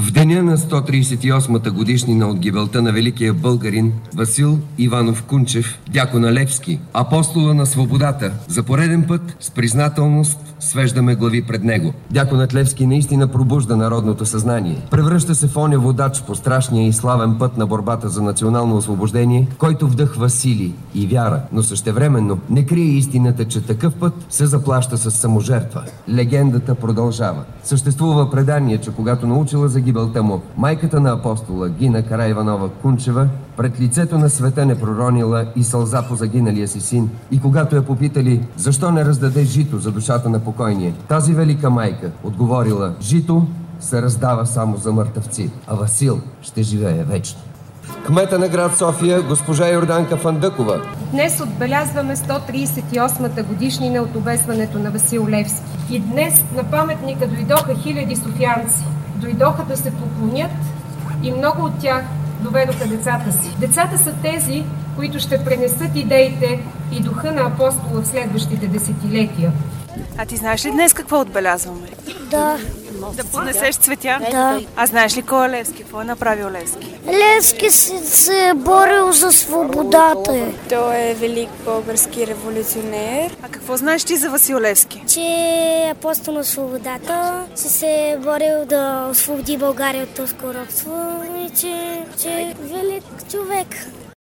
В деня на 138-та годишнина от гибелта на великия българин Васил Иванов Кунчев, дякона Левски, апостола на свободата, за пореден път с признателност свеждаме глави пред него. Дяконът Левски наистина пробужда народното съзнание. Превръща се в оня водач по страшния и славен път на борбата за национално освобождение, който вдъхва сили и вяра, но същевременно не крие истината, че такъв път се заплаща с саможертва. Легендата продължава. Съществува предание, че когато научила за гибелта му, майката на апостола Гина Караиванова Кунчева пред лицето на света не проронила и сълза по загиналия си син, и когато я попитали защо не раздаде жито за душата на покойния, тази велика майка отговорила: жито се раздава само за мъртъвци, а Васил ще живее вечно. Кмета на град София, госпожа Йорданка Фандъкова. Днес отбелязваме 138-та годишнина от обесването на Васил Левски. И днес на паметника дойдоха хиляди софиянци. Дойдоха да се поклонят и много от тях доведоха децата си. Децата са тези, които ще пренесат идеите и духа на апостола в следващите десетилетия. А ти знаеш ли днес какво отбелязваме? Да. Да поднесеш цветя? Да. А знаеш ли кой е Левски? Какво е направил Левски? Левски се е борил за свободата. Той е велик български революционер. А какво знаеш ти за Васил Левски? Че е апостол на свободата, че се е борил да освободи България от турско робство и че е велик човек.